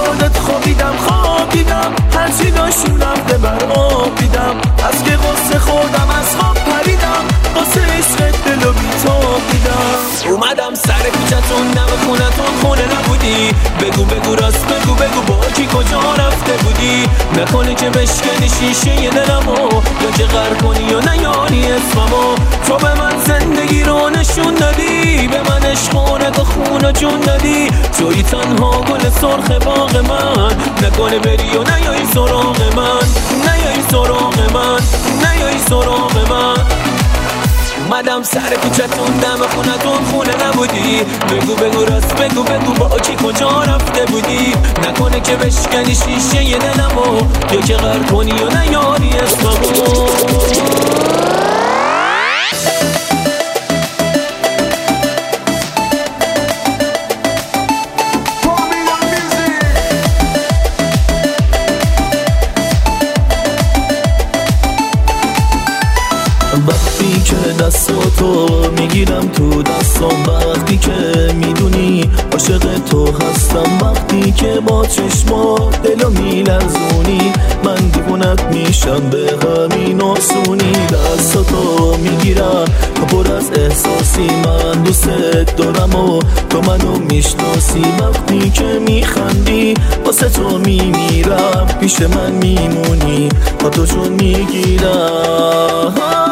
یادت خوابیدم هرچی داشتیم رفته بر آب دیدم. از که قصه خوردم از خواب پریدم، قصه عشقت دلو بیتاب دیدم. اومدم سر کوچتون دم خونتون خونه نبودی، بگو راست بگو با کی کجا رفته بودی. نکنه که بشکنی شیشه ی دلمو، یا که غر کنی یا نیاری اسممو. تو به من زندگی رو نشون دادی، به من عشقانت و خون و جون دادی. توی تنها گل سرخ باغ من، نکنه بری و نیایی سراغ من، نیایی سراغ من، نیایی سراغ من. اومدم سر کوچتون دم خونتون خونه نبودی، بگو راست بگو با کی کجا رفته بودی. نکنه که بشکنی شیشه ی دلمو، یا که غر کنی و نیاری اسممو. وقتی که دستاتو میگیرم تو دستام، وقتی که میدونی عاشق تو هستم، وقتی که با چشمات دلو میلرزونی، من دیوونت میشم به همین آسونی. دستاتو میگیرم تو پر از احساسی، من دوست دارم و تو منو میشناسی. وقتی که میخندی واسه تو میمیرم، پیش من میمونی با تو جون میگیرم.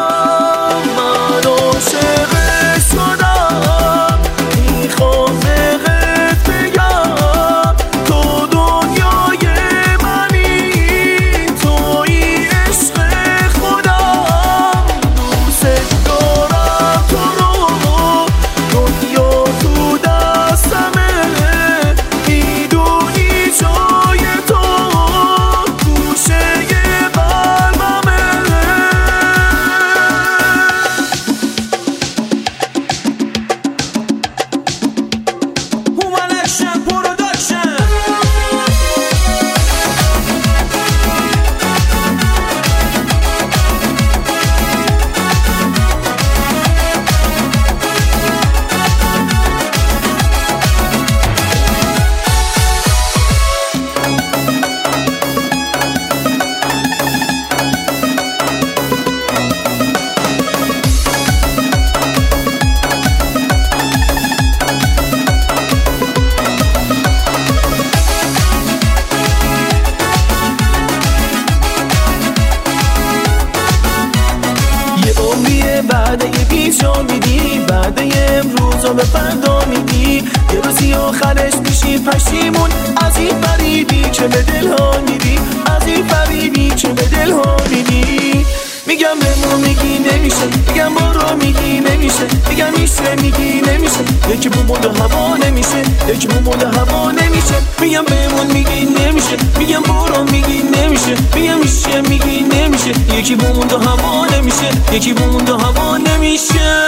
بعد یه پیشا میدی، بعد یه امروز رو به فردا میدی. یه روزی آخرش میشی پشیمون از این فریبی که به دل ها میدی، از این فریبی که به دل ها میدی. میگم بمون میگی نمیشه، میگم برو میگی نمیشه، میگم میشه میگی نمیشه. یکی بومون و هوا نمیشه، یکی بومون و هوا نمیشه. میگم بمون میگی نمیشه، میگم برو میگی نمیشه، میگم میشه میگی نمیشه. یکی بومون و هوا نمیشه، یکی بومون و هوا نمیشه.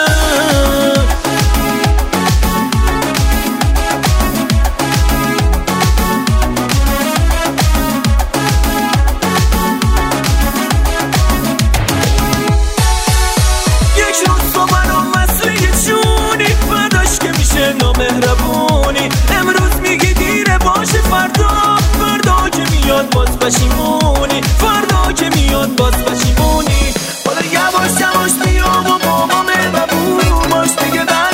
نامهربونی امروز میگی دیره باشه، فردا که میاد باز پشیمونی، فردا که میاد باز پشیمونی. حالا یواش بیا و با ما مهربون باش دیگه.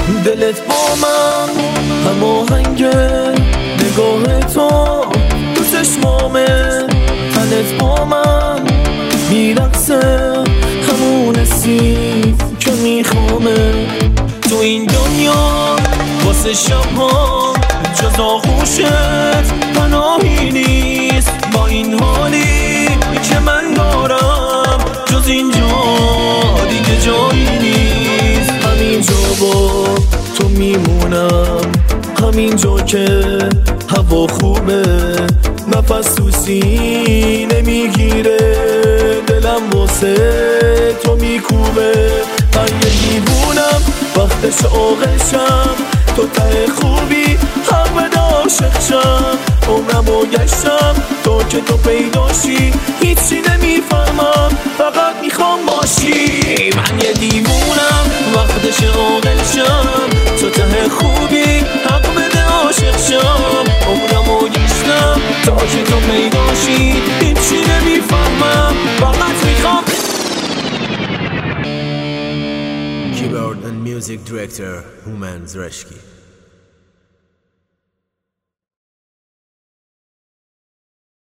دلت با من هماهنگه، نگاه تو تو چشمامه، تنت با من میرقصه، همون حسی که میخوامه. تو این دنیا واسه شبها جز آغوشت پناهی نیست، با این حالی که من دارم جز اینجا دیگه جایی نیست. همینجا با تو میمونم، همینجا که هوا خوبه، نفس تو سینه میگیره، دلم واسه تو میکوبه. من یه دیوونم وقتش عاقلشم، تو ته خوبی حق بده عاشق شم. عمرمو گشتم تا که تو پیداشی، هیچی نمیفهمم فقط میخوام باشی. من یه دیوونم وقتش عاقلشم، تو ته خوبی حق بده عاشق شم. عمرمو گشتم تا که تو پیداشی، هیچی نمیفهمم فقط میخوام. Keyboard and music director Human Zreshki.